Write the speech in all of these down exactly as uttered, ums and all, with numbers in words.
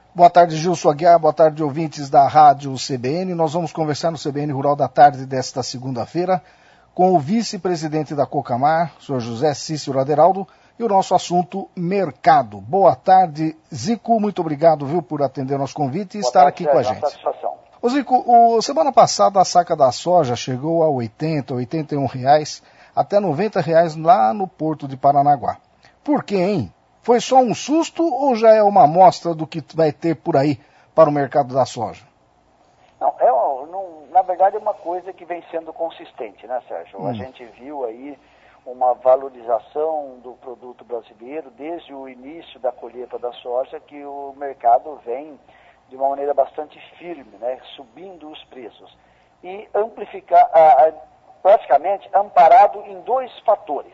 Boa tarde, Gilson Aguiar, boa tarde, ouvintes da Rádio C B N. Nós vamos conversar no C B N Rural da Tarde desta segunda-feira com o vice-presidente da Cocamar, o senhor José Cícero Aderaldo, e o nosso assunto mercado. Boa tarde, Zico, muito obrigado, viu, por atender o nosso convite e boa estar tarde, aqui Zé, com a gente. Satisfação. Ô Zico, o, semana passada a saca da soja chegou a oitenta, oitenta e um reais, até noventa reais lá no porto de Paranaguá. Por quê, hein? Foi só um susto ou já é uma amostra do que vai ter por aí para o mercado da soja? Não, é, não, na verdade é uma coisa que vem sendo consistente, né, Sérgio? Hum. A gente viu aí uma valorização do produto brasileiro desde o início da colheita da soja, que o mercado vem de uma maneira bastante firme, né, subindo os preços. E amplificar, a, a, praticamente amparado em dois fatores.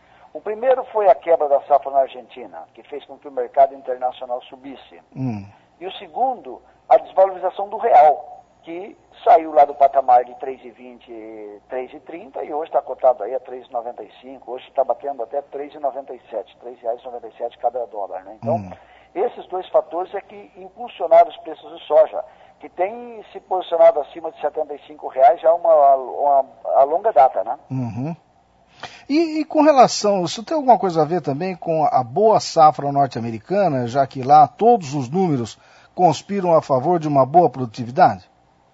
O primeiro foi a quebra da safra na Argentina, que fez com que o mercado internacional subisse. Hum. E o segundo, a desvalorização do real, que saiu lá do patamar de três reais e vinte, três reais e trinta e hoje está cotado aí a três reais e noventa e cinco, hoje está batendo até três reais e noventa e sete, três reais e noventa e sete cada dólar, né? Então, hum. esses dois fatores é que impulsionaram os preços de soja, que tem se posicionado acima de setenta e cinco reais já uma, uma, a longa data, né? Uhum. E, e com relação, isso tem alguma coisa a ver também com a boa safra norte-americana, já que lá todos os números conspiram a favor de uma boa produtividade?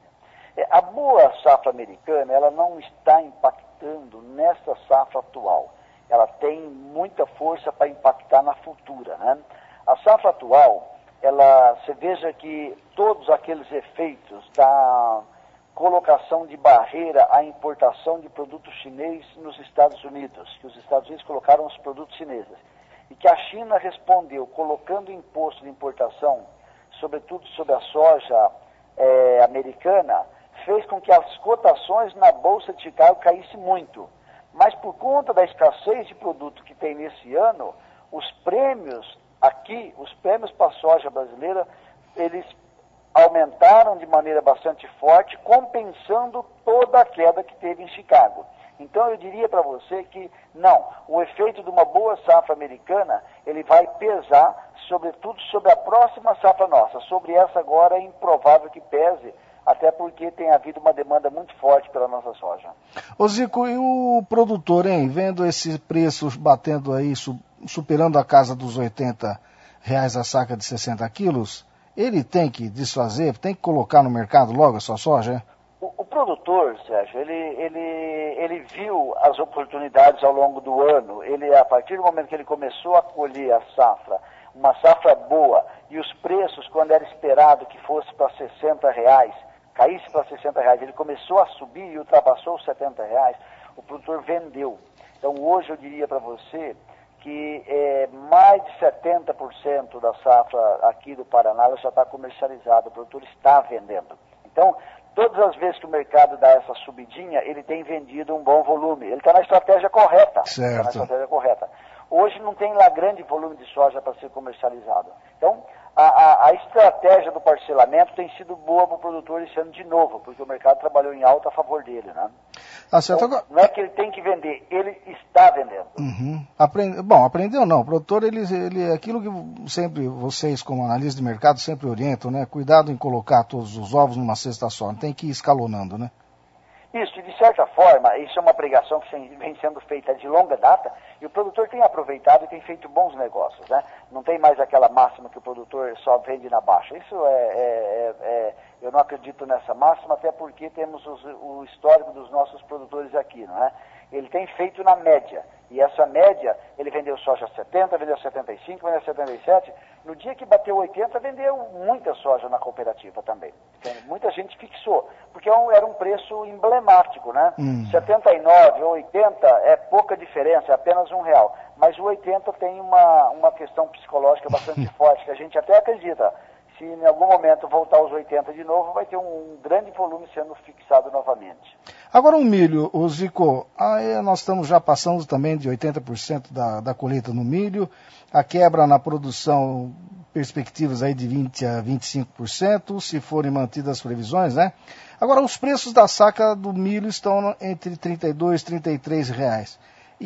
É, a boa safra americana, ela não está impactando nessa safra atual. Ela tem muita força para impactar na futura, né? A safra atual, ela, você veja que todos aqueles efeitos da colocação de barreira à importação de produtos chineses nos Estados Unidos, que os Estados Unidos colocaram os produtos chineses, e que a China respondeu colocando imposto de importação, sobretudo sobre a soja é, americana, fez com que as cotações na Bolsa de Chicago caíssem muito. Mas por conta da escassez de produto que tem nesse ano, os prêmios aqui, os prêmios para a soja brasileira, eles aumentaram de maneira bastante forte, compensando toda a queda que teve em Chicago. Então eu diria para você que não, o efeito de uma boa safra americana, ele vai pesar sobretudo sobre a próxima safra nossa. Sobre essa agora é improvável que pese, até porque tem havido uma demanda muito forte pela nossa soja. Ô Zico, e o produtor, hein, vendo esse preço batendo aí, superando a casa dos oitenta reais a saca de sessenta quilos, ele tem que desfazer, tem que colocar no mercado logo a sua soja? O, o produtor, Sérgio, ele, ele, ele viu as oportunidades ao longo do ano. Ele, a partir do momento que ele começou a colher a safra, uma safra boa, e os preços, quando era esperado que fosse para sessenta reais, caísse para sessenta reais, ele começou a subir e ultrapassou os setenta reais, o produtor vendeu. Então hoje eu diria para você que é, mais de setenta por cento da safra aqui do Paraná já está comercializada, o produtor está vendendo. Então, todas as vezes que o mercado dá essa subidinha, ele tem vendido um bom volume. Ele está na estratégia correta. Certo. Está na estratégia correta. Hoje não tem lá grande volume de soja para ser comercializado. Então, a, a, a estratégia do parcelamento tem sido boa para o produtor esse ano de novo, porque o mercado trabalhou em alta a favor dele, né? Tá certo. Então, Agora... não é que ele tem que vender, ele está vendendo. Uhum. Aprende... Bom, aprendeu não. O produtor, ele, ele, aquilo que sempre vocês, como analistas de mercado, sempre orientam, né? Cuidado em colocar todos os ovos numa cesta só. Tem que ir escalonando, né? Isso, de certa forma, isso é uma pregação que vem sendo feita de longa data e o produtor tem aproveitado e tem feito bons negócios, né? Não tem mais aquela máxima que o produtor só vende na baixa. Isso é, é, é, é eu não acredito nessa máxima, até porque temos os, o histórico dos nossos produtores aqui, não é? Ele tem feito na média, e essa média, ele vendeu soja a setenta, vendeu a setenta e cinco, vendeu a setenta e sete, no dia que bateu oitenta, vendeu muita soja na cooperativa também. Então, muita gente fixou, porque era um preço emblemático, né? Hum. setenta e nove ou oitenta é pouca diferença, é apenas um real, mas o oitenta tem uma, uma questão psicológica bastante forte, que a gente até acredita. Se em algum momento voltar aos oitenta de novo, vai ter um grande volume sendo fixado novamente. Agora o milho, o Zico, aí nós estamos já passando também de oitenta por cento da, da colheita no milho, a quebra na produção, perspectivas aí de vinte a vinte e cinco por cento, se forem mantidas as previsões, né? Agora os preços da saca do milho estão entre trinta e dois e trinta e três reais.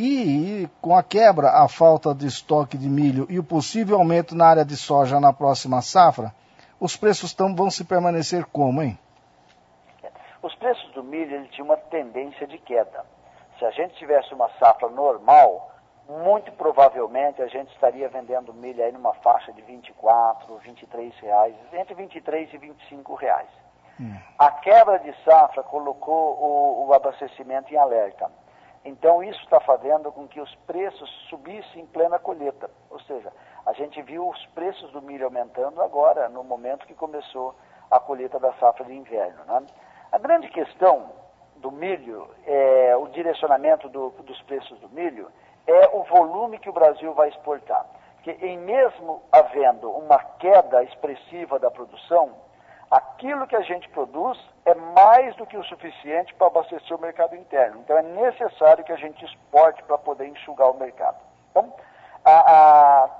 E, e com a quebra, a falta de estoque de milho e o possível aumento na área de soja na próxima safra, os preços tão, vão se permanecer como, hein? Os preços do milho ele tinham uma tendência de queda. Se a gente tivesse uma safra normal, muito provavelmente a gente estaria vendendo milho aí numa faixa de vinte e quatro, vinte e três reais, entre vinte e três e vinte e cinco reais. Hum. A quebra de safra colocou o, o abastecimento em alerta. Então isso está fazendo com que os preços subissem em plena colheita. Ou seja, a gente viu os preços do milho aumentando agora, no momento que começou a colheita da safra de inverno, né? A grande questão do milho, é, o direcionamento do, dos preços do milho, é o volume que o Brasil vai exportar. Porque em mesmo havendo uma queda expressiva da produção, aquilo que a gente produz é mais do que o suficiente para abastecer o mercado interno. Então é necessário que a gente exporte para poder enxugar o mercado. Então, a, a,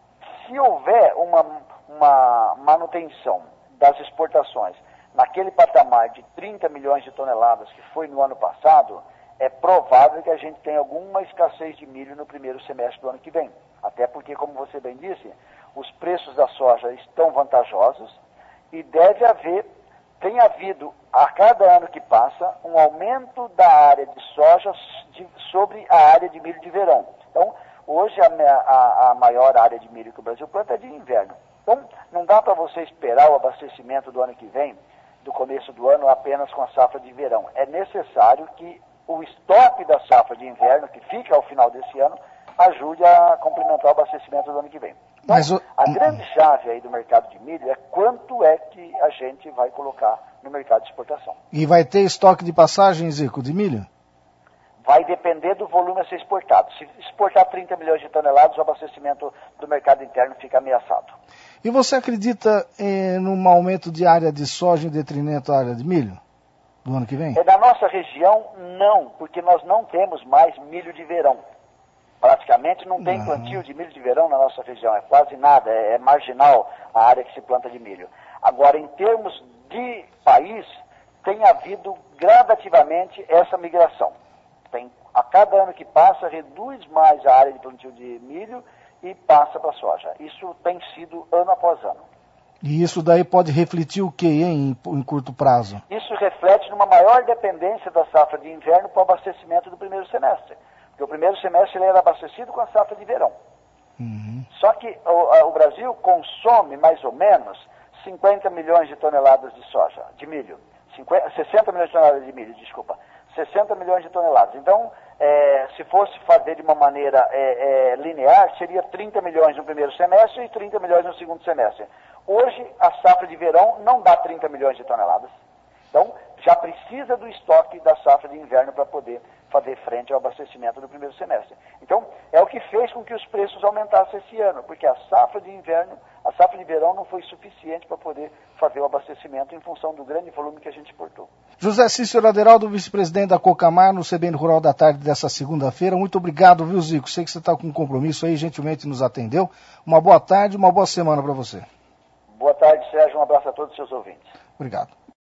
se houver uma, uma manutenção das exportações naquele patamar de trinta milhões de toneladas que foi no ano passado, é provável que a gente tenha alguma escassez de milho no primeiro semestre do ano que vem. Até porque, como você bem disse, os preços da soja estão vantajosos e deve haver, tem havido, a cada ano que passa, um aumento da área de soja de, sobre a área de milho de verão. Então, hoje a, a, a maior área de milho que o Brasil planta é de inverno. Então, não dá para você esperar o abastecimento do ano que vem, do começo do ano, apenas com a safra de verão. É necessário que o estoque da safra de inverno, que fica ao final desse ano, ajude a complementar o abastecimento do ano que vem. Então, Mas o... a grande chave aí do mercado de milho é quanto é que a gente vai colocar no mercado de exportação. E vai ter estoque de passagem, Zico, de milho? Vai depender do volume a ser exportado. Se exportar trinta milhões de toneladas, o abastecimento do mercado interno fica ameaçado. E você acredita eh, num aumento de área de soja em detrimento da área de milho do ano que vem? É, na nossa região, não, porque nós não temos mais milho de verão. Praticamente não tem uhum. plantio de milho de verão na nossa região, é quase nada, é, é marginal a área que se planta de milho. Agora, em termos de país, tem havido gradativamente essa migração. Tem, a cada ano que passa, reduz mais a área de plantio de milho e passa para a soja. Isso tem sido ano após ano. E isso daí pode refletir o que em, em curto prazo? Isso reflete numa maior dependência da safra de inverno para o abastecimento do primeiro semestre. Porque o primeiro semestre ele era abastecido com a safra de verão. Uhum. Só que o, a, o Brasil consome mais ou menos cinquenta milhões de toneladas de soja, de milho. cinquenta, sessenta milhões de toneladas de milho, desculpa. sessenta milhões de toneladas. Então, é, se fosse fazer de uma maneira é, é, linear, seria trinta milhões no primeiro semestre e trinta milhões no segundo semestre. Hoje, a safra de verão não dá trinta milhões de toneladas. Então, já precisa do estoque da safra de inverno para poder fazer frente ao abastecimento do primeiro semestre. Então, é o que fez com que os preços aumentassem esse ano, porque a safra de inverno, a safra de verão não foi suficiente para poder fazer o abastecimento em função do grande volume que a gente exportou. José Cícero Aderaldo, vice-presidente da Cocamar, no C B N Rural da Tarde dessa segunda-feira. Muito obrigado, viu, Zico? Sei que você está com um compromisso aí, gentilmente nos atendeu. Uma boa tarde, uma boa semana para você. Boa tarde, Sérgio. Um abraço a todos os seus ouvintes. Obrigado.